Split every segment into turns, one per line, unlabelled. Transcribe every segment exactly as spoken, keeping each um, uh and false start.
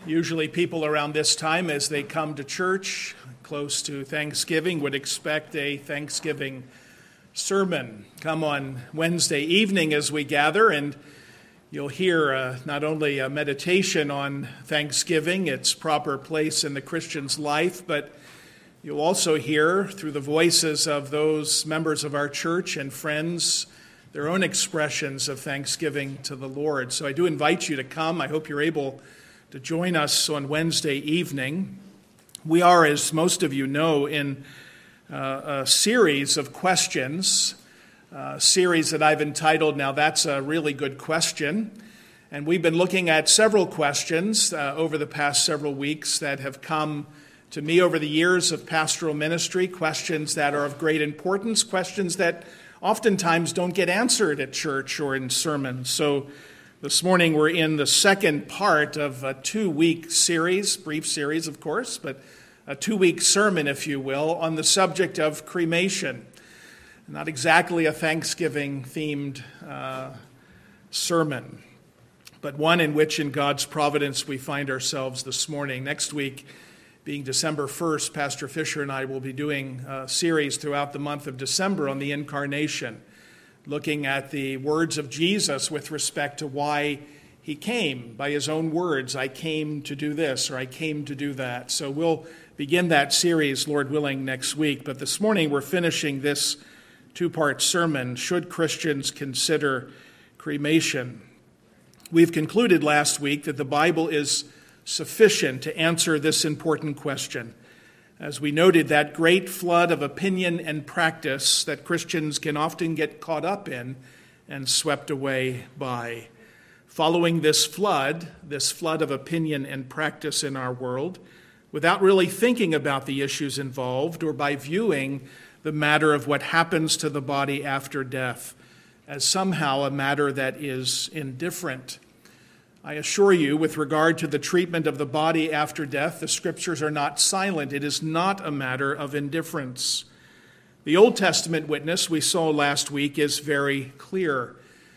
Usually people around this time, as they come to church close to Thanksgiving, would expect a Thanksgiving sermon. Come on Wednesday evening as we gather, and you'll hear uh, not only a meditation on Thanksgiving, its proper place in the Christian's life, but you'll also hear through the voices of those members of our church and friends their own expressions of thanksgiving to the Lord. So I do invite you to come. I hope you're able to join us on Wednesday evening. We are, as most of you know, in uh, a series of questions, a series that I've entitled, Now That's a Really Good Question. And we've been looking at several questions uh, over the past several weeks that have come to me over the years of pastoral ministry, questions that are of great importance, questions that oftentimes don't get answered at church or in sermons. So this morning we're in the second part of a two-week series, brief series of course, but a two-week sermon, if you will, on the subject of cremation. Not exactly a Thanksgiving-themed uh, sermon, but one in which in God's providence we find ourselves this morning. Next week, being December first, Pastor Fisher and I will be doing a series throughout the month of December on the Incarnation, looking at the words of Jesus with respect to why he came. By his own words, I came to do this, or I came to do that. So we'll begin that series, Lord willing, next week. But this morning we're finishing this two-part sermon, Should Christians Consider Cremation? We've concluded last week that the Bible is sufficient to answer this important question. As we noted, that great flood of opinion and practice that Christians can often get caught up in and swept away by. Following this flood, this flood of opinion and practice in our world, without really thinking about the issues involved or by viewing the matter of what happens to the body after death as somehow a matter that is indifferent. I assure you, with regard to the treatment of the body after death, the Scriptures are not silent. It is not a matter of indifference. The Old Testament witness we saw last week is very clear.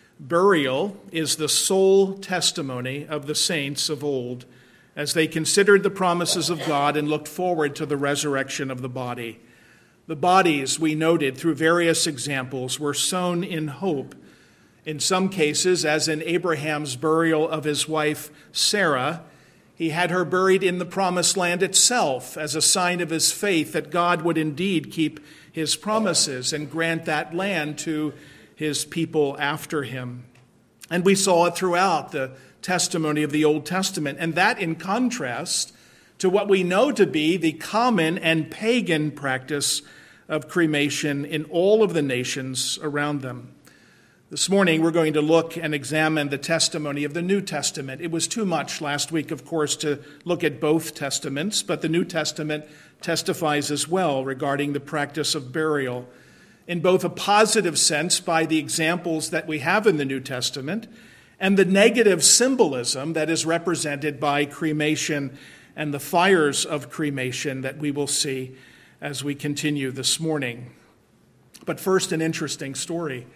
Burial is the sole testimony of the saints of old as they considered the promises of God and looked forward to the resurrection of the body. The bodies, we noted through various examples, were sown in hope. In some cases, as in Abraham's burial of his wife Sarah, he had her buried in the promised land itself as a sign of his faith that God would indeed keep his promises and grant that land to his people after him. And we saw it throughout the testimony of the Old Testament, and that in contrast to what we know to be the common and pagan practice of cremation in all of the nations around them. This morning, we're going to look and examine the testimony of the New Testament. It was too much last week, of course, to look at both testaments, but the New Testament testifies as well regarding the practice of burial, in both a positive sense by the examples that we have in the New Testament, and the negative symbolism that is represented by cremation and the fires of cremation that we will see as we continue this morning. But first, an interesting story.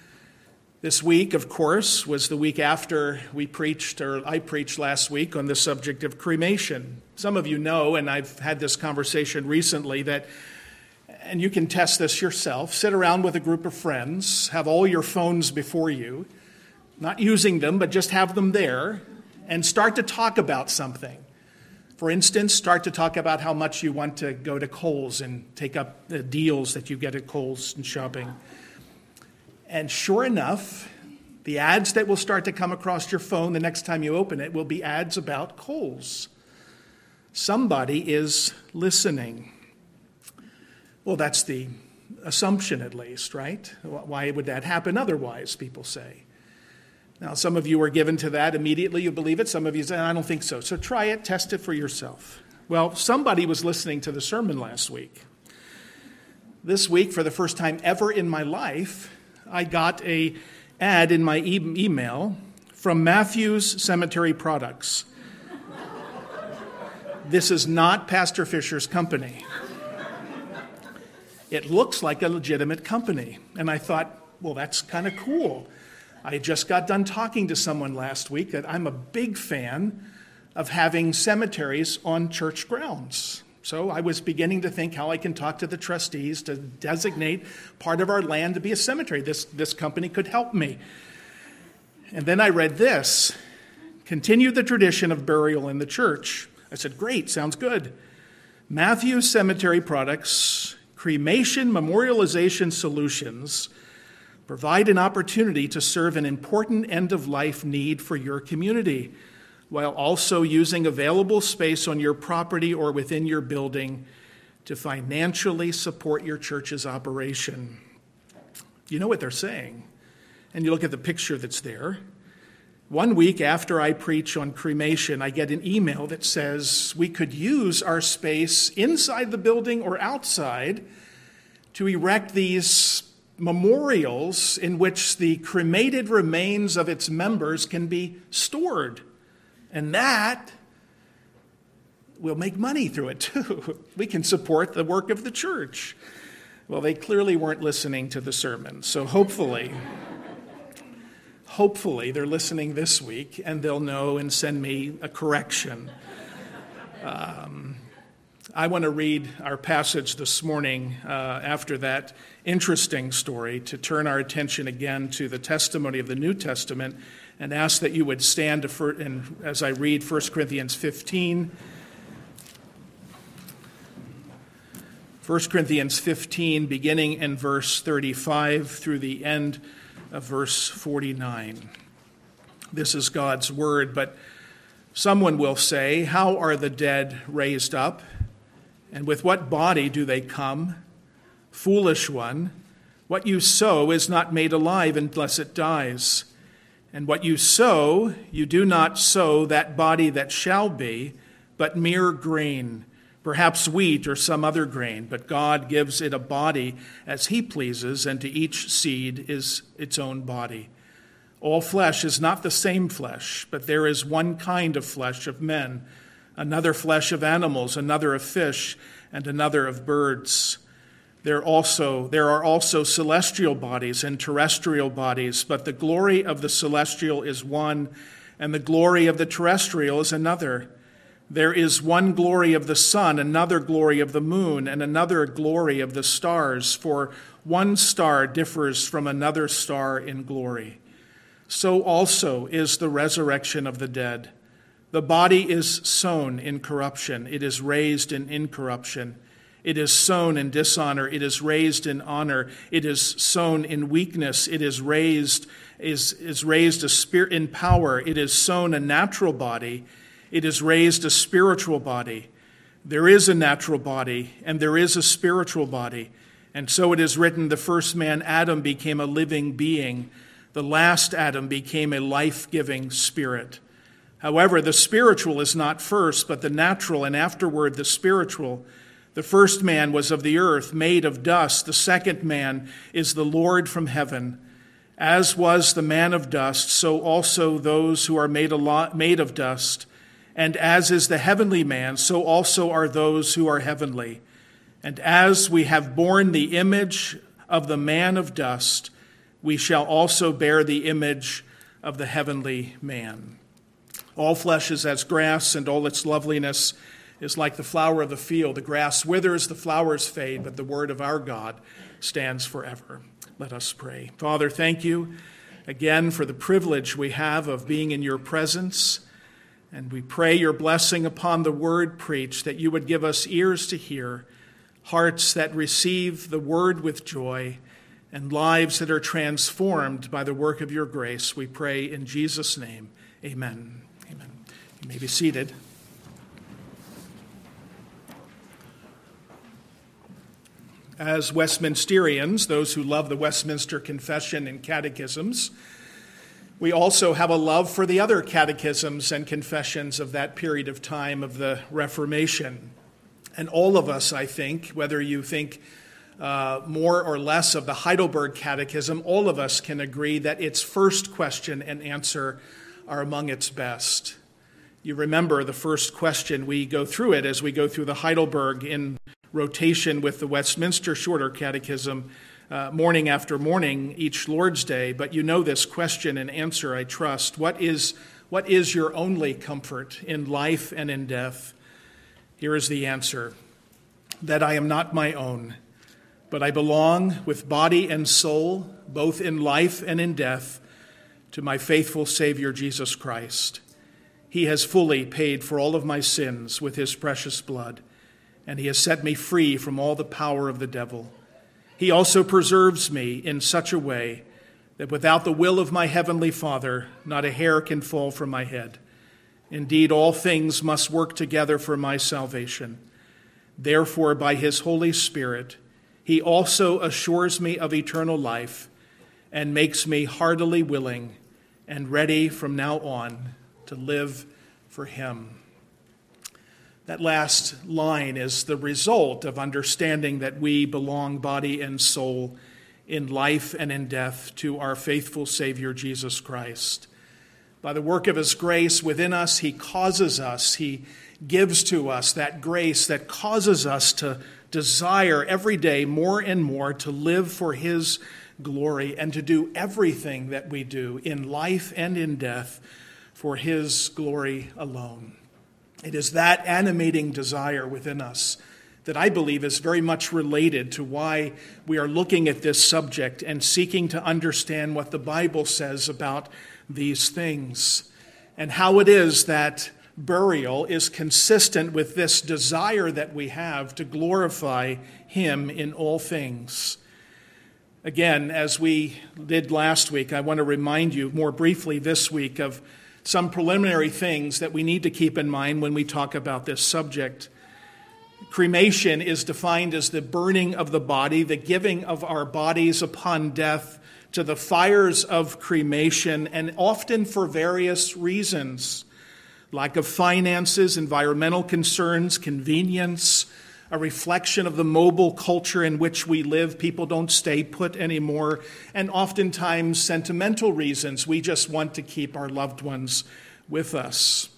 This week, of course, was the week after we preached, or I preached last week on the subject of cremation. Some of you know, and I've had this conversation recently, that, and you can test this yourself, sit around with a group of friends, have all your phones before you, not using them, but just have them there, and start to talk about something. For instance, start to talk about how much you want to go to Kohl's and take up the deals that you get at Kohl's and shopping. And sure enough, the ads that will start to come across your phone the next time you open it will be ads about Kohl's. Somebody is listening. Well, that's the assumption at least, right? Why would that happen otherwise, people say. Now, some of you are given to that immediately. You believe it. Some of you say, I don't think so. So try it. Test it for yourself. Well, somebody was listening to the sermon last week. This week, for the first time ever in my life, I got a ad in my e- email from Matthews Cemetery Products. This is not Pastor Fisher's company. It looks like a legitimate company. And I thought, well, that's kind of cool. I just got done talking to someone last week that I'm a big fan of having cemeteries on church grounds. So I was beginning to think how I can talk to the trustees to designate part of our land to be a cemetery. This, this company could help me. And then I read this: continue the tradition of burial in the church. I said, great, sounds good. Matthews Cemetery Products, cremation memorialization solutions provide an opportunity to serve an important end-of-life need for your community, while also using available space on your property or within your building to financially support your church's operation. You know what they're saying, and you look at the picture that's there. One week after I preach on cremation, I get an email that says we could use our space inside the building or outside to erect these memorials in which the cremated remains of its members can be stored. And that will make money through it too. We can support the work of the church. Well, they clearly weren't listening to the sermon, so hopefully, hopefully they're listening this week and they'll know and send me a correction. Um, I want to read our passage this morning uh, after that interesting story to turn our attention again to the testimony of the New Testament and ask that you would stand to for, and as I read First Corinthians fifteen. First Corinthians fifteen, beginning in verse thirty-five through the end of verse forty-nine. This is God's word, but someone will say, how are the dead raised up? And with what body do they come? Foolish one, what you sow is not made alive unless it dies. And what you sow, you do not sow that body that shall be, but mere grain, perhaps wheat or some other grain. But God gives it a body as he pleases, and to each seed is its own body. All flesh is not the same flesh, but there is one kind of flesh of men, another flesh of animals, another of fish, and another of birds. There also there are also celestial bodies and terrestrial bodies, but the glory of the celestial is one, and the glory of the terrestrial is another. There is one glory of the sun, another glory of the moon, and another glory of the stars, for one star differs from another star in glory. So also is the resurrection of the dead. The body is sown in corruption, it is raised in incorruption. It is sown in dishonor, it is raised in honor. It is sown in weakness, it is raised is, is raised a spirit in power. It is sown a natural body, it is raised a spiritual body. There is a natural body, and there is a spiritual body. And so it is written, the first man, Adam, became a living being. The last Adam became a life-giving spirit. However, the spiritual is not first, but the natural, and afterward the spiritual. The first man was of the earth, made of dust. The second man is the Lord from heaven. As was the man of dust, so also those who are made made of dust. And as is the heavenly man, so also are those who are heavenly. And as we have borne the image of the man of dust, we shall also bear the image of the heavenly man. All flesh is as grass, and all its loveliness is like the flower of the field. The grass withers, the flowers fade, but the word of our God stands forever. Let us pray. Father, thank you again for the privilege we have of being in your presence. And we pray your blessing upon the word preached, that you would give us ears to hear, hearts that receive the word with joy, and lives that are transformed by the work of your grace. We pray in Jesus' name. Amen. Amen. You may be seated. As Westminsterians, those who love the Westminster Confession and catechisms, we also have a love for the other catechisms and confessions of that period of time of the Reformation. And all of us, I think, whether you think uh, more or less of the Heidelberg Catechism, all of us can agree that its first question and answer are among its best. You remember the first question, we go through it as we go through the Heidelberg in rotation with the Westminster Shorter Catechism, uh, morning after morning, each Lord's Day. But you know this question and answer, I trust. What is What is your only comfort in life and in death? Here is the answer, that I am not my own, but I belong with body and soul, both in life and in death, to my faithful Savior, Jesus Christ. He has fully paid for all of my sins with his precious blood, and he has set me free from all the power of the devil. He also preserves me in such a way that without the will of my heavenly Father, not a hair can fall from my head. Indeed, all things must work together for my salvation. Therefore, by his Holy Spirit, he also assures me of eternal life and makes me heartily willing and ready from now on to live for him. That last line is the result of understanding that we belong body and soul in life and in death to our faithful Savior, Jesus Christ. By the work of his grace within us, he causes us, he gives to us that grace that causes us to desire every day more and more to live for his glory and to do everything that we do in life and in death for his glory alone. It is that animating desire within us that I believe is very much related to why we are looking at this subject and seeking to understand what the Bible says about these things and how it is that burial is consistent with this desire that we have to glorify him in all things. Again, as we did last week, I want to remind you more briefly this week of some preliminary things that we need to keep in mind when we talk about this subject. Cremation is defined as the burning of the body, the giving of our bodies upon death to the fires of cremation, and often for various reasons. Lack of finances, environmental concerns, convenience, a reflection of the mobile culture in which we live. People don't stay put anymore, and oftentimes sentimental reasons. We just want to keep our loved ones with us.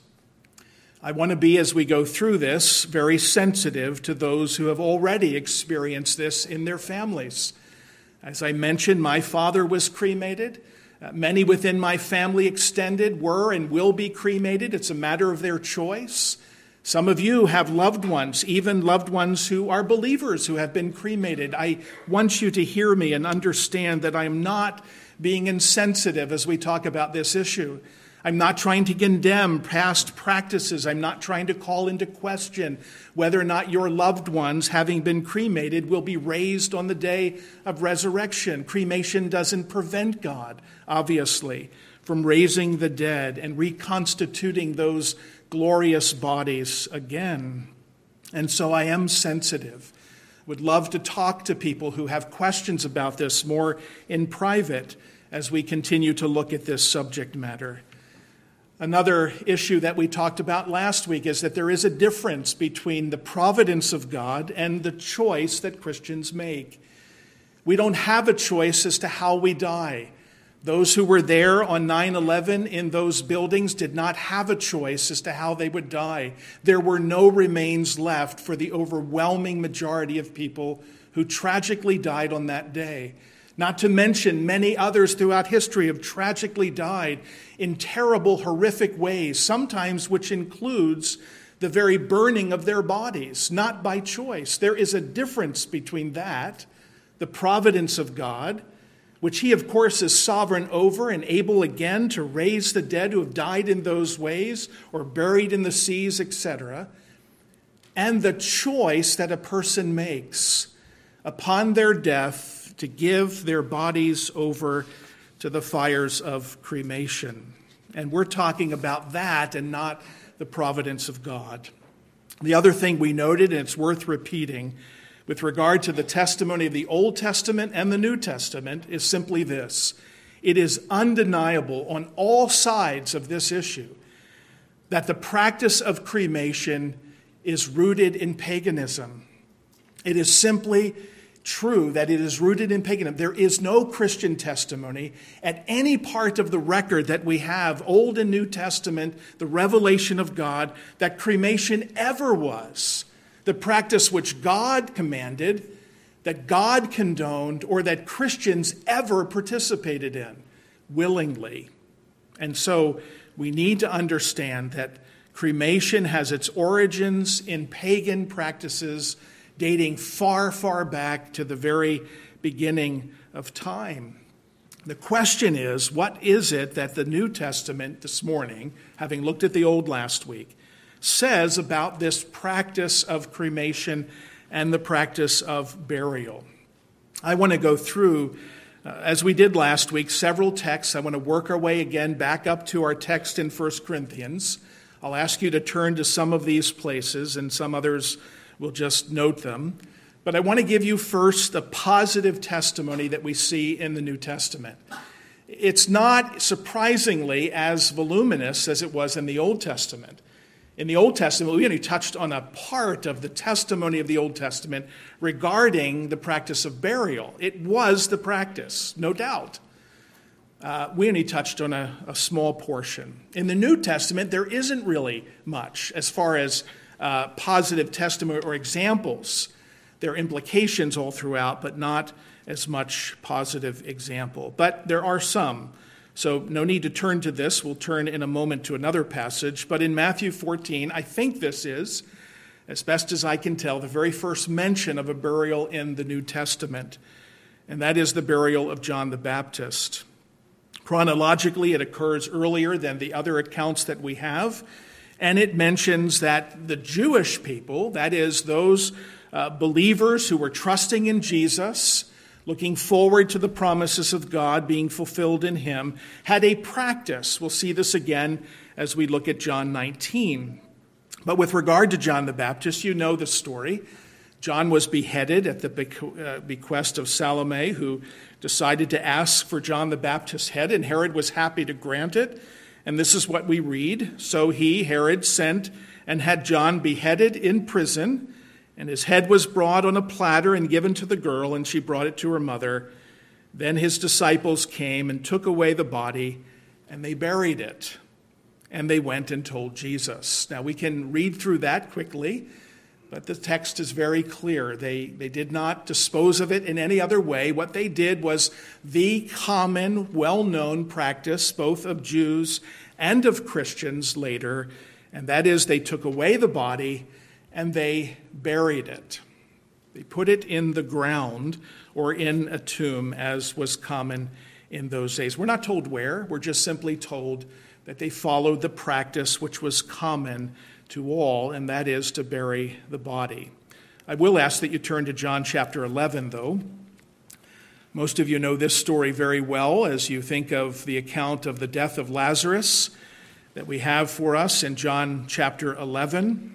I want to be, as we go through this, very sensitive to those who have already experienced this in their families. As I mentioned, my father was cremated. Uh, many within my family extended were and will be cremated. It's a matter of their choice. Some of you have loved ones, even loved ones who are believers who have been cremated. I want you to hear me and understand that I am not being insensitive as we talk about this issue. I'm not trying to condemn past practices. I'm not trying to call into question whether or not your loved ones, having been cremated, will be raised on the day of resurrection. Cremation doesn't prevent God, obviously, from raising the dead and reconstituting those glorious bodies again. And so I am sensitive. Would love to talk to people who have questions about this more in private as we continue to look at this subject matter. Another issue that we talked about last week is that there is a difference between the providence of God and the choice that Christians make. We don't have a choice as to how we die. Those who were there on nine eleven in those buildings did not have a choice as to how they would die. There were no remains left for the overwhelming majority of people who tragically died on that day. Not to mention many others throughout history have tragically died in terrible, horrific ways, sometimes which includes the very burning of their bodies, not by choice. There is a difference between that, the providence of God, which he, of course, is sovereign over and able again to raise the dead who have died in those ways or buried in the seas, et cetera, and the choice that a person makes upon their death to give their bodies over to the fires of cremation. And we're talking about that and not the providence of God. The other thing we noted, and it's worth repeating, with regard to the testimony of the Old Testament and the New Testament, is simply this. It is undeniable on all sides of this issue that the practice of cremation is rooted in paganism. It is simply true that it is rooted in paganism. There is no Christian testimony at any part of the record that we have, Old and New Testament, the revelation of God, that cremation ever was the practice which God commanded, that God condoned, or that Christians ever participated in willingly. And so we need to understand that cremation has its origins in pagan practices dating far, far back to the very beginning of time. The question is, what is it that the New Testament this morning, having looked at the Old last week, says about this practice of cremation and the practice of burial? I want to go through, uh, as we did last week, several texts. I want to work our way again back up to our text in First Corinthians. I'll ask you to turn to some of these places, and some others will just note them. But I want to give you first a positive testimony that we see in the New Testament. It's not surprisingly as voluminous as it was in the Old Testament. In the Old Testament, we only touched on a part of the testimony of the Old Testament regarding the practice of burial. It was the practice, no doubt. Uh, we only touched on a, a small portion. In the New Testament, there isn't really much as far as uh, positive testimony or examples. There are implications all throughout, but not as much positive example. But there are some. So no need to turn to this. We'll turn in a moment to another passage. But in Matthew fourteen, I think this is, as best as I can tell, the very first mention of a burial in the New Testament. And that is the burial of John the Baptist. Chronologically, it occurs earlier than the other accounts that we have. And it mentions that the Jewish people, that is, those Uh, believers who were trusting in Jesus, looking forward to the promises of God being fulfilled in him, had a practice. We'll see this again as we look at John nineteen. But with regard to John the Baptist, you know the story. John was beheaded at the bequest of Salome, who decided to ask for John the Baptist's head, and Herod was happy to grant it. And this is what we read. So he, Herod, sent and had John beheaded in prison, and his head was brought on a platter and given to the girl, and she brought it to her mother. Then his disciples came and took away the body, and they buried it. And they went and told Jesus. Now, we can read through that quickly, but the text is very clear. They, they did not dispose of it in any other way. What they did was the common, well-known practice, both of Jews and of Christians later, and that is they took away the body and they buried it. They put it in the ground or in a tomb, as was common in those days. We're not told where. We're just simply told that they followed the practice which was common to all, and that is to bury the body. I will ask that you turn to John chapter eleven, though. Most of you know this story very well as you think of the account of the death of Lazarus that we have for us in John chapter eleven.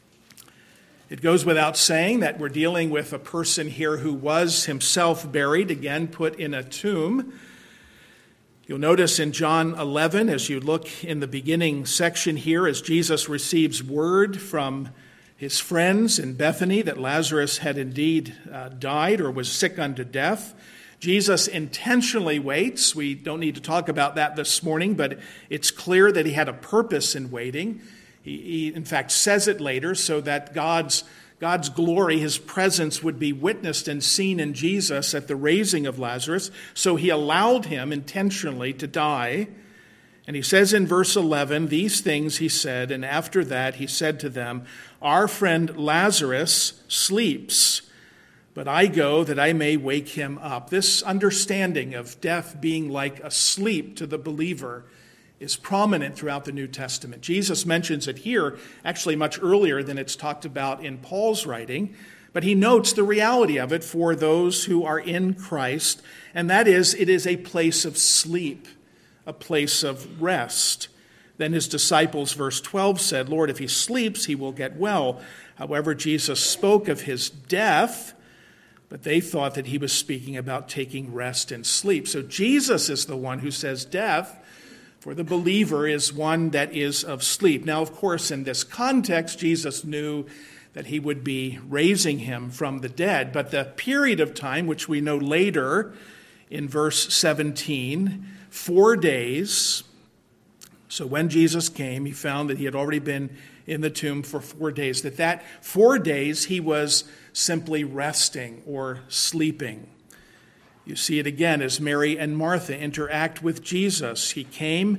It goes without saying that we're dealing with a person here who was himself buried, again put in a tomb. You'll notice in John eleven, as you look in the beginning section here, as Jesus receives word from his friends in Bethany that Lazarus had indeed uh, died or was sick unto death, Jesus intentionally waits. We don't need to talk about that this morning, but it's clear that he had a purpose in waiting. He, he, in fact, says it later so that God's, God's glory, his presence, would be witnessed and seen in Jesus at the raising of Lazarus. So he allowed him intentionally to die. And he says in verse eleven, these things he said, and after that he said to them, our friend Lazarus sleeps, but I go that I may wake him up. This understanding of death being like a sleep to the believer is prominent throughout the New Testament. Jesus mentions it here, actually much earlier than it's talked about in Paul's writing, but he notes the reality of it for those who are in Christ, and that is, it is a place of sleep, a place of rest. Then his disciples, verse twelve, said, Lord, if he sleeps, he will get well. However, Jesus spoke of his death, but they thought that he was speaking about taking rest and sleep. So Jesus is the one who says death for the believer is one that is of sleep. Now, of course, in this context, Jesus knew that he would be raising him from the dead. But the period of time, which we know later in verse seventeen, four days. So when Jesus came, he found that he had already been in the tomb for four days. That that four days he was simply resting or sleeping. You see it again as Mary and Martha interact with Jesus. He came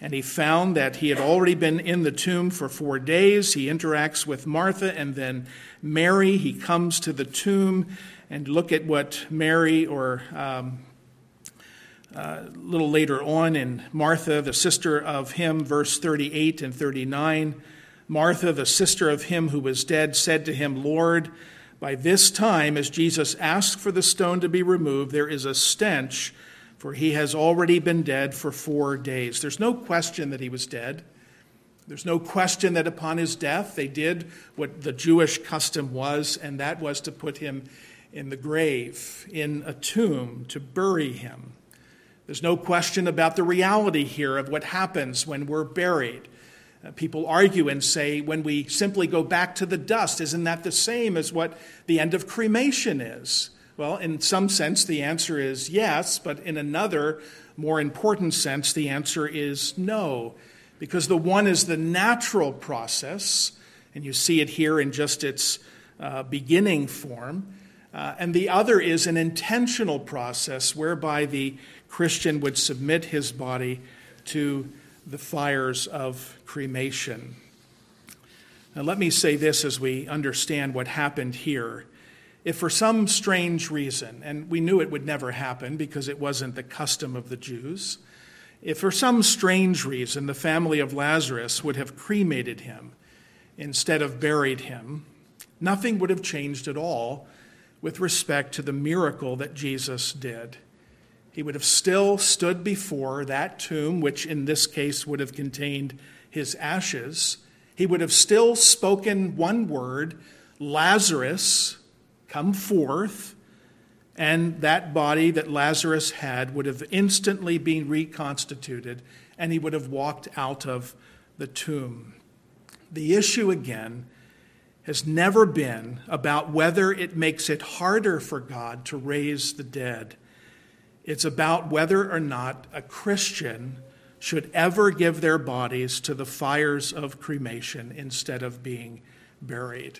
and he found that he had already been in the tomb for four days. He interacts with Martha and then Mary. He comes to the tomb, and look at what Mary, or um, uh, a little later on in Martha, the sister of him, verse thirty-eight and thirty-nine. Martha, the sister of him who was dead, said to him, Lord, by this time, as Jesus asked for the stone to be removed, there is a stench, for he has already been dead for four days. There's no question that he was dead. There's no question that upon his death, they did what the Jewish custom was, and that was to put him in the grave, in a tomb, to bury him. There's no question about the reality here of what happens when we're buried. Uh, people argue and say, when we simply go back to the dust, isn't that the same as what the end of cremation is? Well, in some sense, the answer is yes, but in another, more important sense, the answer is no, because the one is the natural process, and you see it here in just its uh, beginning form, uh, and the other is an intentional process whereby the Christian would submit his body to the fires of cremation. Now, let me say this as we understand what happened here. If for some strange reason, and we knew it would never happen because it wasn't the custom of the Jews, if for some strange reason the family of Lazarus would have cremated him instead of buried him, nothing would have changed at all with respect to the miracle that Jesus did. He would have still stood before that tomb, which in this case would have contained his ashes. He would have still spoken one word, Lazarus, come forth, and that body that Lazarus had would have instantly been reconstituted, and he would have walked out of the tomb. The issue, again, has never been about whether it makes it harder for God to raise the dead. It's about whether or not a Christian should ever give their bodies to the fires of cremation instead of being buried.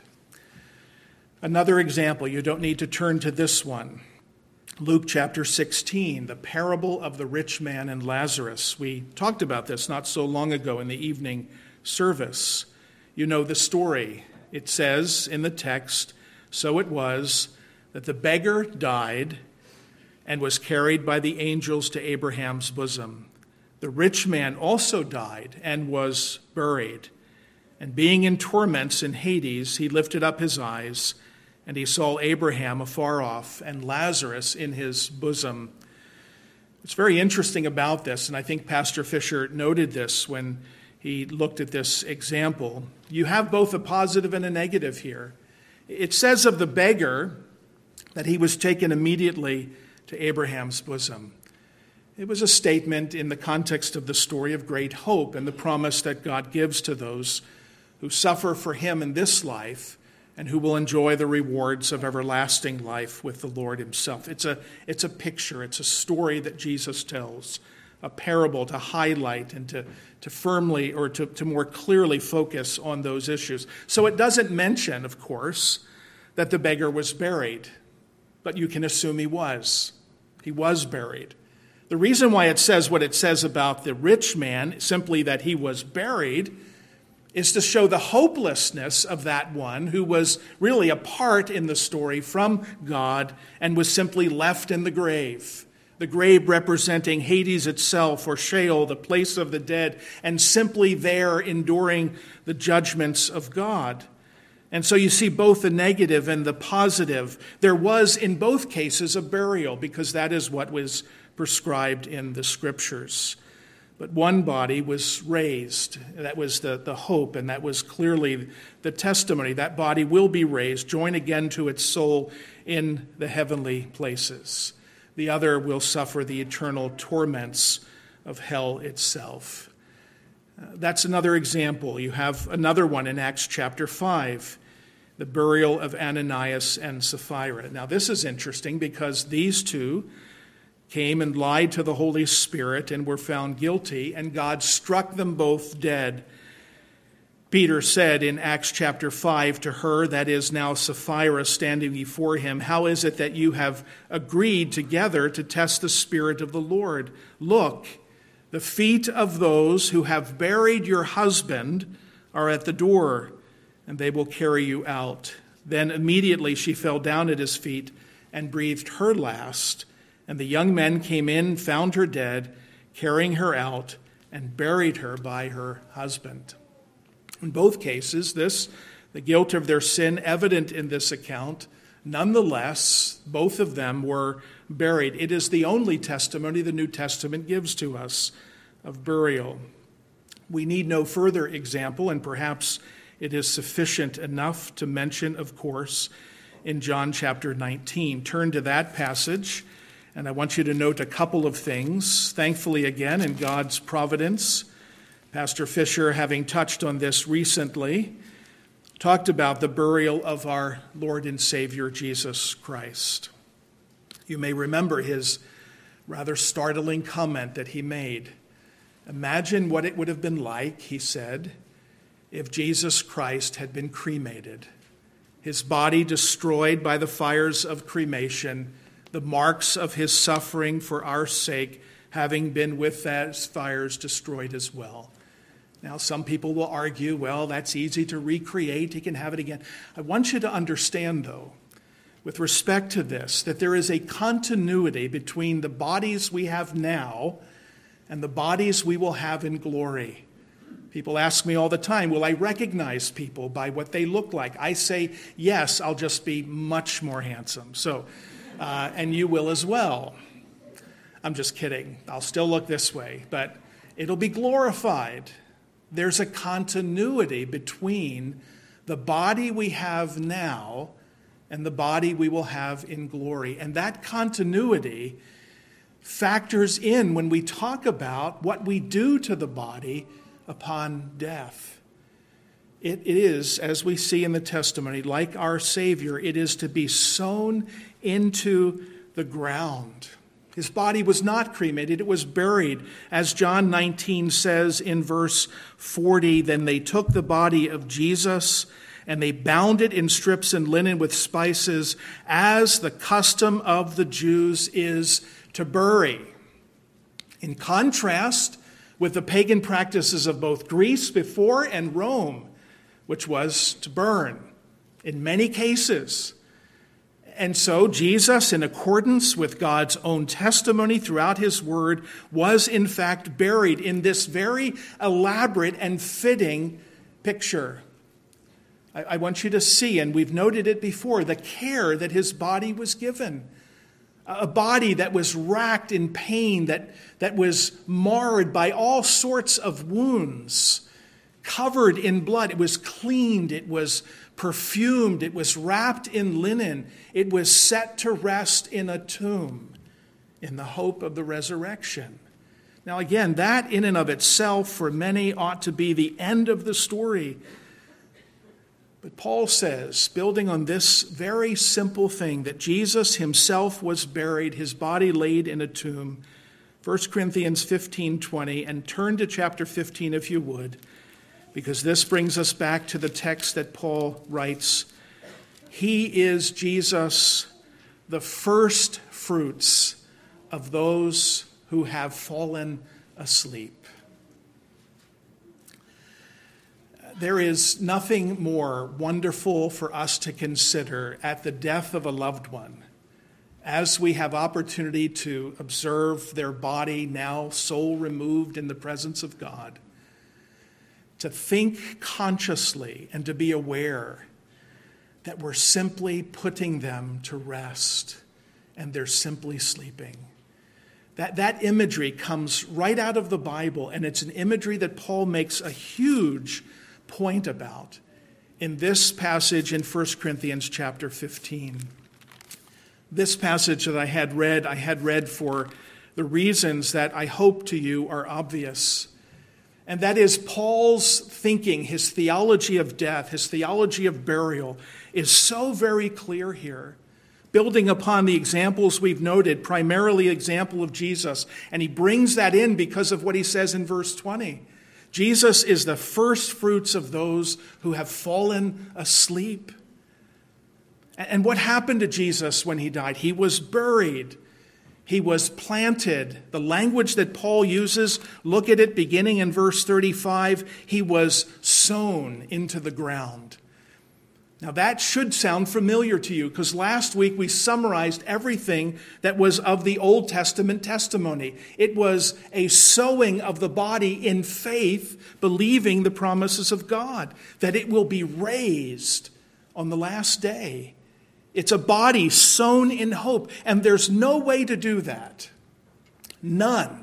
Another example, you don't need to turn to this one. Luke chapter sixteen, the parable of the rich man and Lazarus. We talked about this not so long ago in the evening service. You know the story. It says in the text, so it was that the beggar died and was carried by the angels to Abraham's bosom. The rich man also died and was buried. And being in torments in Hades, he lifted up his eyes, and he saw Abraham afar off and Lazarus in his bosom. What's very interesting about this, and I think Pastor Fisher noted this when he looked at this example, you have both a positive and a negative here. It says of the beggar that he was taken immediately to Abraham's bosom. It was a statement in the context of the story of great hope and the promise that God gives to those who suffer for him in this life and who will enjoy the rewards of everlasting life with the Lord himself. It's a, it's a picture, it's a story that Jesus tells, a parable to highlight and to, to firmly or to, to more clearly focus on those issues. So it doesn't mention, of course, that the beggar was buried, but you can assume he was. He was buried. The reason why it says what it says about the rich man, simply that he was buried, is to show the hopelessness of that one who was really apart in the story from God and was simply left in the grave. The grave representing Hades itself, or Sheol, the place of the dead, and simply there enduring the judgments of God. And so you see both the negative and the positive. There was, in both cases, a burial, because that is what was prescribed in the Scriptures. But one body was raised. That was the, the hope, and that was clearly the testimony. That body will be raised, join again to its soul in the heavenly places. The other will suffer the eternal torments of hell itself. Uh, that's another example. You have another one in Acts chapter five. The burial of Ananias and Sapphira. Now, this is interesting because these two came and lied to the Holy Spirit and were found guilty, and God struck them both dead. Peter said in Acts chapter five to her, that is now Sapphira standing before him, how is it that you have agreed together to test the Spirit of the Lord? Look, The feet of those who have buried your husband are at the door, and they will carry you out." Then immediately she fell down at his feet and breathed her last. And the young men came in, found her dead, carrying her out, and buried her by her husband. In both cases, this, the guilt of their sin evident in this account, nonetheless, both of them were buried. It is the only testimony the New Testament gives to us of burial. We need no further example, and perhaps it is sufficient enough to mention, of course, in John chapter nineteen. Turn to that passage, and I want you to note a couple of things. Thankfully, again, in God's providence, Pastor Fisher, having touched on this recently, talked about the burial of our Lord and Savior, Jesus Christ. You may remember his rather startling comment that he made. Imagine what it would have been like, he said, if Jesus Christ had been cremated, his body destroyed by the fires of cremation, the marks of his suffering for our sake having been with those fires destroyed as well. Now, some people will argue, well, that's easy to recreate. He can have it again. I want you to understand, though, with respect to this, that there is a continuity between the bodies we have now and the bodies we will have in glory. People ask me all the time, will I recognize people by what they look like? I say, yes, I'll just be much more handsome. So, uh, and you will as well. I'm just kidding. I'll still look this way, but it'll be glorified. There's a continuity between the body we have now and the body we will have in glory. And that continuity factors in when we talk about what we do to the body upon death. It is, as we see in the testimony, like our Savior, it is to be sown into the ground. His body was not cremated, it was buried. As John nineteen says in verse forty, then they took the body of Jesus and they bound it in strips and linen with spices, as the custom of the Jews is to bury. In contrast with the pagan practices of both Greece before and Rome, which was to burn in many cases. And so Jesus, in accordance with God's own testimony throughout his word, was in fact buried in this very elaborate and fitting picture. I, I want you to see, and we've noted it before, the care that his body was given. A body that was racked in pain, that, that was marred by all sorts of wounds, covered in blood. It was cleaned, it was perfumed, it was wrapped in linen. It was set to rest in a tomb in the hope of the resurrection. Now again, that in and of itself for many ought to be the end of the story. But Paul says, building on this very simple thing, that Jesus himself was buried, his body laid in a tomb. First Corinthians fifteen twenty, and turn to chapter fifteen if you would, because this brings us back to the text that Paul writes. He is, Jesus, the first fruits of those who have fallen asleep. There is nothing more wonderful for us to consider at the death of a loved one, as we have opportunity to observe their body now soul removed in the presence of God, to think consciously and to be aware that we're simply putting them to rest and they're simply sleeping. That, that imagery comes right out of the Bible, and it's an imagery that Paul makes a huge point about in this passage in First Corinthians chapter fifteen. This passage that I had read, I had read for the reasons that I hope to you are obvious. And that is Paul's thinking, his theology of death, his theology of burial is so very clear here, building upon the examples we've noted, primarily example of Jesus. And he brings that in because of what he says in verse twenty. Jesus is the first fruits of those who have fallen asleep. And what happened to Jesus when he died? He was buried. He was planted. The language that Paul uses, look at it beginning in verse thirty-five. He was sown into the ground. Now that should sound familiar to you because last week we summarized everything that was of the Old Testament testimony. It was a sowing of the body in faith, believing the promises of God, that it will be raised on the last day. It's a body sown in hope, and there's no way to do that. None.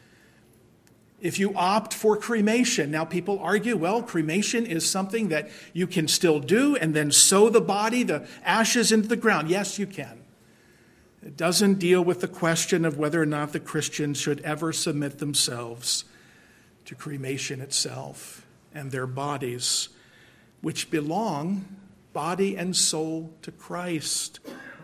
If you opt for cremation, now people argue, well, cremation is something that you can still do and then sow the body, the ashes into the ground. Yes, you can. It doesn't deal with the question of whether or not the Christians should ever submit themselves to cremation itself and their bodies, which belong, body and soul, to Christ.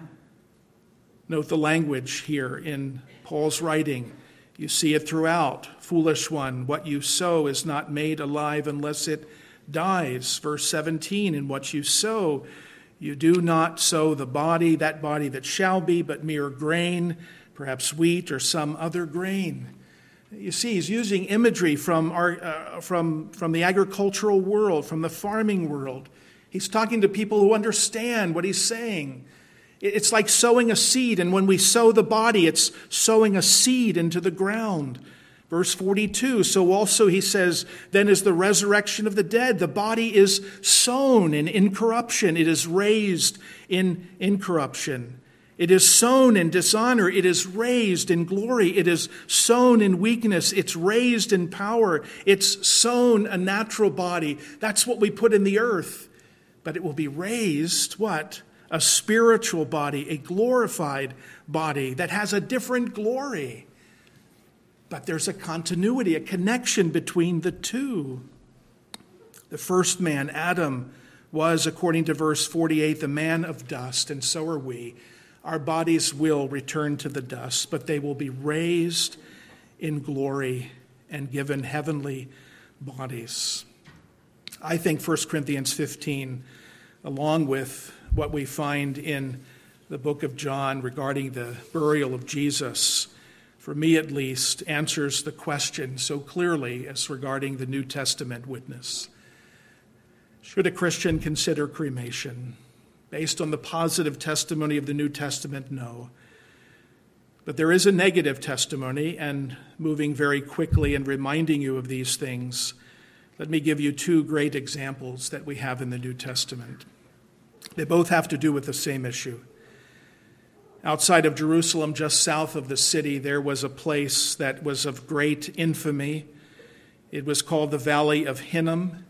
Note the language here in Paul's writing. You see it throughout. Foolish one, what you sow is not made alive unless it dies. Verse seventeen, in what you sow, you do not sow the body, that body that shall be, but mere grain, perhaps wheat or some other grain. You see, he's using imagery from, our, uh, from, from the agricultural world, from the farming world. He's talking to people who understand what he's saying. It's like sowing a seed, and when we sow the body, it's sowing a seed into the ground. Verse forty-two, so also he says, then is the resurrection of the dead. The body is sown in incorruption. It is raised in incorruption. It is sown in dishonor. It is raised in glory. It is sown in weakness. It's raised in power. It's sown a natural body. That's what we put in the earth. But it will be raised, what? A spiritual body, a glorified body that has a different glory. But there's a continuity, a connection between the two. The first man, Adam, was, according to verse forty-eight, the man of dust, and so are we. Our bodies will return to the dust, but they will be raised in glory and given heavenly bodies. I think First Corinthians fifteen, along with what we find in the book of John regarding the burial of Jesus, for me at least, answers the question so clearly as regarding the New Testament witness. Should a Christian consider cremation? Based on the positive testimony of the New Testament, no. But there is a negative testimony, and moving very quickly and reminding you of these things, let me give you two great examples that we have in the New Testament. They both have to do with the same issue. Outside of Jerusalem, just south of the city, there was a place that was of great infamy. It was called the Valley of Hinnom.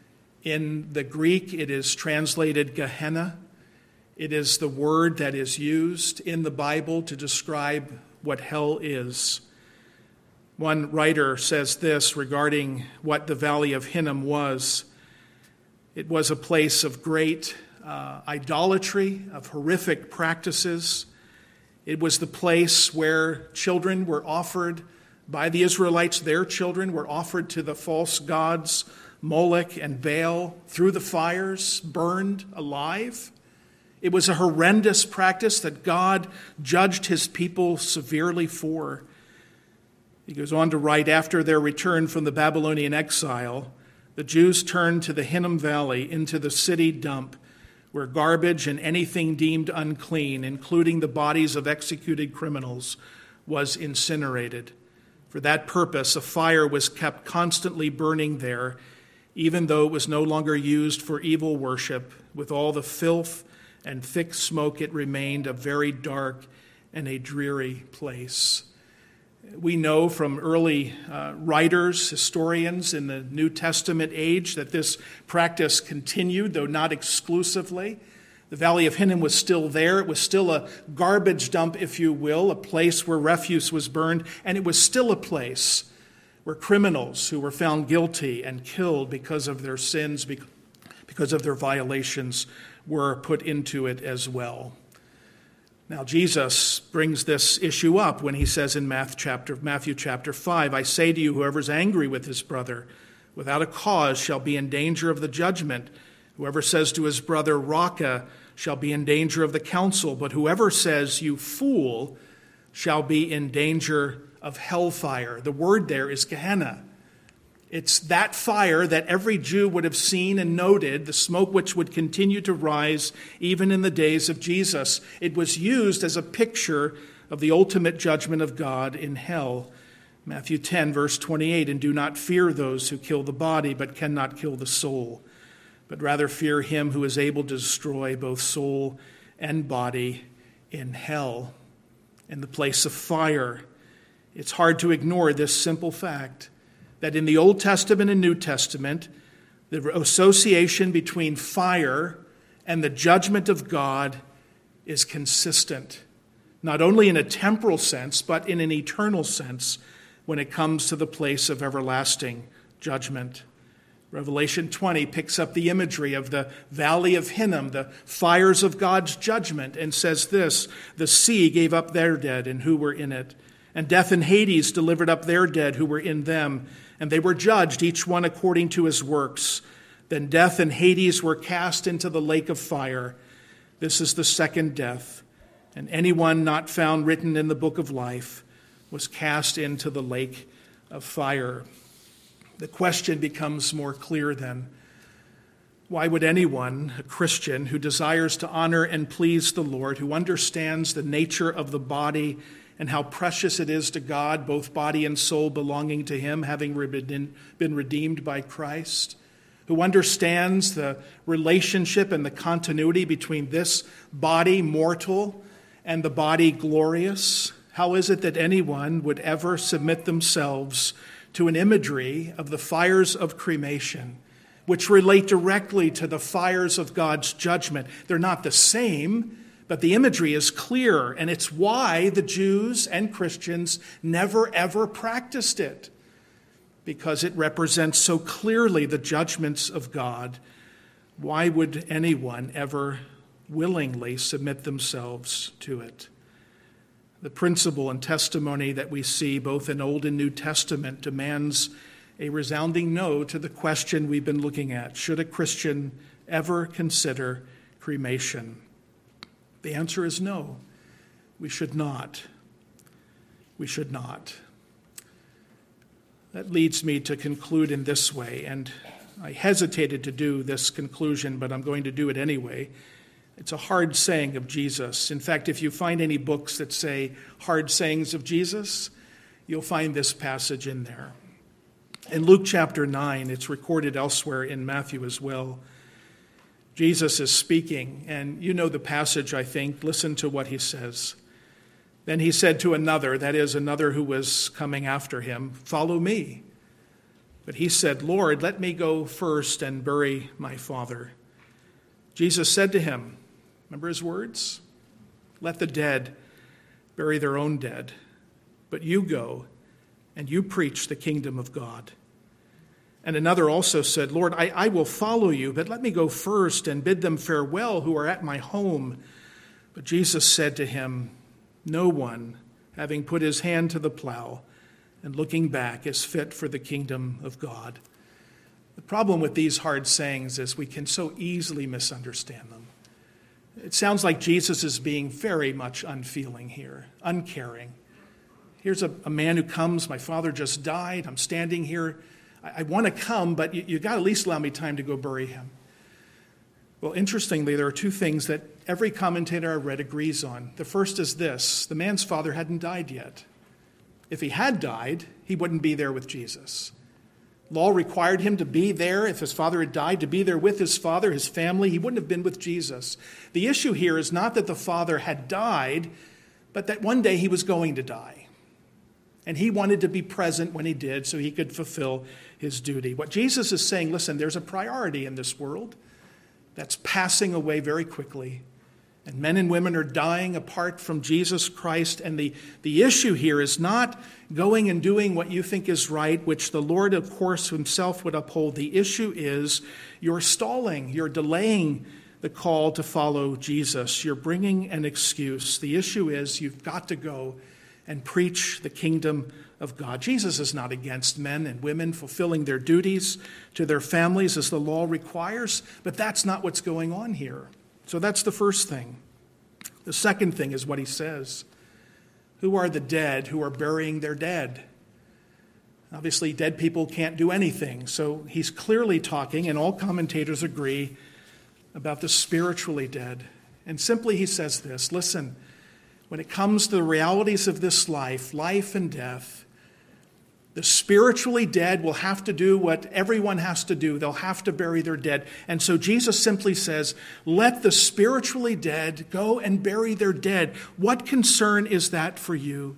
In the Greek, it is translated Gehenna. It is the word that is used in the Bible to describe what hell is. One writer says this regarding what the Valley of Hinnom was. It was a place of great uh, idolatry, of horrific practices. It was the place where children were offered by the Israelites. Their children were offered to the false gods, Moloch and Baal, through the fires, burned alive. It was a horrendous practice that God judged his people severely for. He goes on to write, after their return from the Babylonian exile, the Jews turned to the Hinnom Valley into the city dump, where garbage and anything deemed unclean, including the bodies of executed criminals, was incinerated. For that purpose, a fire was kept constantly burning there, even though it was no longer used for evil worship. With all the filth and thick smoke, it remained a very dark and a dreary place. We know from early uh, writers, historians in the New Testament age, that this practice continued, though not exclusively. The Valley of Hinnom was still there. It was still a garbage dump, if you will, a place where refuse was burned, and it was still a place where criminals who were found guilty and killed because of their sins, because of their violations, were put into it as well. Now, Jesus brings this issue up when he says in Matthew chapter, Matthew chapter five, I say to you, whoever is angry with his brother without a cause shall be in danger of the judgment. Whoever says to his brother, Raca, shall be in danger of the council. But whoever says, you fool, shall be in danger of hellfire. The word there is Gehenna. It's that fire that every Jew would have seen and noted, the smoke which would continue to rise even in the days of Jesus. It was used as a picture of the ultimate judgment of God in hell. Matthew ten, verse twenty-eight, and do not fear those who kill the body, but cannot kill the soul, but rather fear him who is able to destroy both soul and body in hell, in the place of fire. It's hard to ignore this simple fact that in the Old Testament and New Testament, the association between fire and the judgment of God is consistent, not only in a temporal sense, but in an eternal sense when it comes to the place of everlasting judgment. Revelation twenty picks up the imagery of the valley of Hinnom, the fires of God's judgment, and says this, the sea gave up their dead and who were in it, and death and Hades delivered up their dead who were in them, and they were judged, each one according to his works. Then death and Hades were cast into the lake of fire. This is the second death, and anyone not found written in the book of life was cast into the lake of fire. The question becomes more clear then. Why would anyone, a Christian, who desires to honor and please the Lord, who understands the nature of the body and how precious it is to God, both body and soul belonging to him, having been redeemed by Christ, who understands the relationship and the continuity between this body, mortal, and the body, glorious, how is it that anyone would ever submit themselves to an imagery of the fires of cremation, which relate directly to the fires of God's judgment? They're not the same, but the imagery is clear, and it's why the Jews and Christians never, ever practiced it, because it represents so clearly the judgments of God. Why would anyone ever willingly submit themselves to it? The principle and testimony that we see both in Old and New Testament demands a resounding no to the question we've been looking at. Should a Christian ever consider cremation? The answer is no. We should not. We should not. That leads me to conclude in this way, and I hesitated to do this conclusion, but I'm going to do it anyway. It's a hard saying of Jesus. In fact, if you find any books that say hard sayings of Jesus, you'll find this passage in there. In Luke chapter nine, it's recorded elsewhere in Matthew as well. Jesus is speaking, and you know the passage, I think. Listen to what he says. Then he said to another, that is, another who was coming after him, follow me. But he said, Lord, let me go first and bury my father. Jesus said to him, remember his words? Let the dead bury their own dead, but you go and you preach the kingdom of God. And another also said, Lord, I, I will follow you, but let me go first and bid them farewell who are at my home. But Jesus said to him, no one, having put his hand to the plow and looking back, is fit for the kingdom of God. The problem with these hard sayings is we can so easily misunderstand them. It sounds like Jesus is being very much unfeeling here, uncaring. Here's a, a man who comes, my father just died, I'm standing here, I, I want to come, but you, you got to at least allow me time to go bury him. Well, interestingly, there are two things that every commentator I read agrees on. The first is this: the man's father hadn't died yet. If he had died, he wouldn't be there with Jesus. Law required him to be there. If his father had died, to be there with his father, his family. He wouldn't have been with Jesus. The issue here is not that the father had died, but that one day he was going to die. And he wanted to be present when he did so he could fulfill his duty. What Jesus is saying, listen, there's a priority in this world that's passing away very quickly. And men and women are dying apart from Jesus Christ. And the, the issue here is not going and doing what you think is right, which the Lord, of course, himself would uphold. The issue is you're stalling, you're delaying the call to follow Jesus. You're bringing an excuse. The issue is you've got to go and preach the kingdom of God. Jesus is not against men and women fulfilling their duties to their families as the law requires, but that's not what's going on here. So that's the first thing. The second thing is what he says. Who are the dead who are burying their dead? Obviously, dead people can't do anything. So he's clearly talking, and all commentators agree, about the spiritually dead. And simply he says this, listen, when it comes to the realities of this life, life and death, the spiritually dead will have to do what everyone has to do. They'll have to bury their dead. And so Jesus simply says, let the spiritually dead go and bury their dead. What concern is that for you?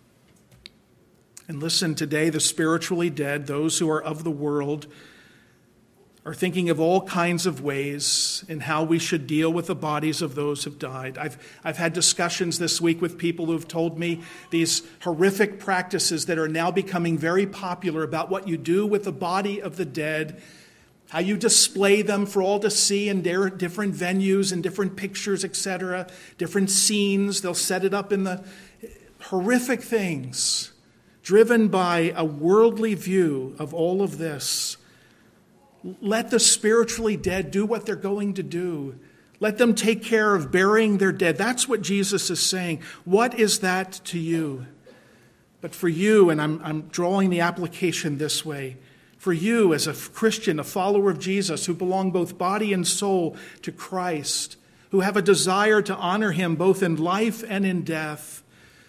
And listen, today the spiritually dead, those who are of the world, are thinking of all kinds of ways in how we should deal with the bodies of those who've died. I've, I've had discussions this week with people who've told me these horrific practices that are now becoming very popular about what you do with the body of the dead, how you display them for all to see in their different venues and different pictures, et cetera, different scenes. They'll set it up in the horrific things, driven by a worldly view of all of this. Let the spiritually dead do what they're going to do. Let them take care of burying their dead. That's what Jesus is saying. What is that to you? But for you, and I'm, I'm drawing the application this way, for you as a Christian, a follower of Jesus, who belong both body and soul to Christ, who have a desire to honor him both in life and in death,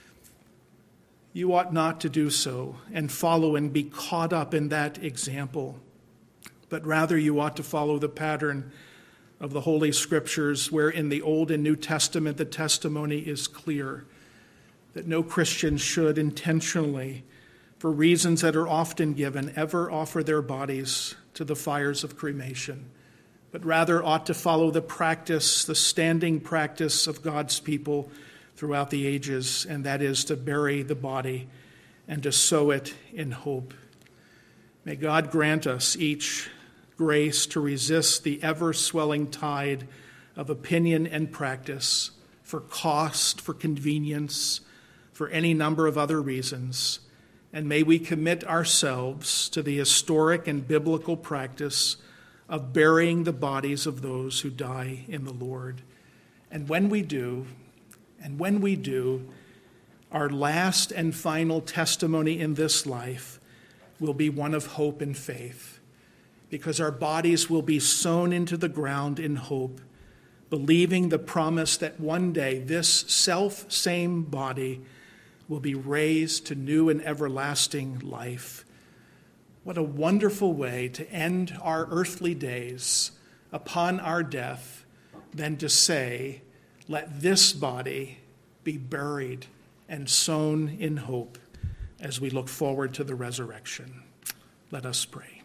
you ought not to do so and follow and be caught up in that example. But rather you ought to follow the pattern of the Holy Scriptures, where in the Old and New Testament the testimony is clear that no Christian should intentionally, for reasons that are often given, ever offer their bodies to the fires of cremation, but rather ought to follow the practice, the standing practice of God's people throughout the ages, and that is to bury the body and to sow it in hope. May God grant us each grace to resist the ever-swelling tide of opinion and practice for cost, for convenience, for any number of other reasons. And may we commit ourselves to the historic and biblical practice of burying the bodies of those who die in the Lord. And when we do, and when we do, our last and final testimony in this life will be one of hope and faith, because our bodies will be sown into the ground in hope, believing the promise that one day this self-same body will be raised to new and everlasting life. What a wonderful way to end our earthly days upon our death than to say, let this body be buried and sown in hope as we look forward to the resurrection. Let us pray.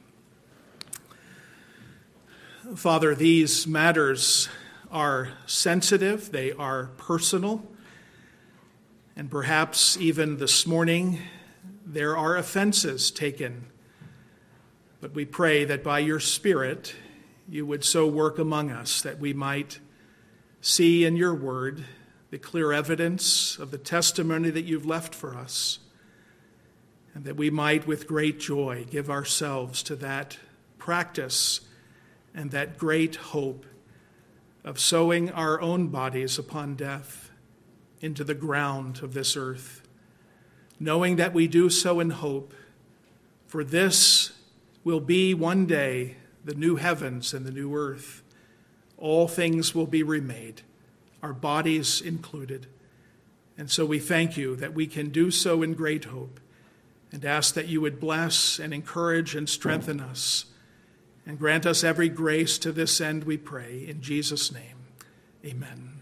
Father, these matters are sensitive, they are personal, and perhaps even this morning there are offenses taken. But we pray that by your Spirit you would so work among us that we might see in your word the clear evidence of the testimony that you've left for us, and that we might with great joy give ourselves to that practice and that great hope of sowing our own bodies upon death into the ground of this earth, knowing that we do so in hope, for this will be one day the new heavens and the new earth. All things will be remade, our bodies included. And so we thank you that we can do so in great hope, and ask that you would bless and encourage and strengthen us, and grant us every grace to this end, we pray. In Jesus' name, amen.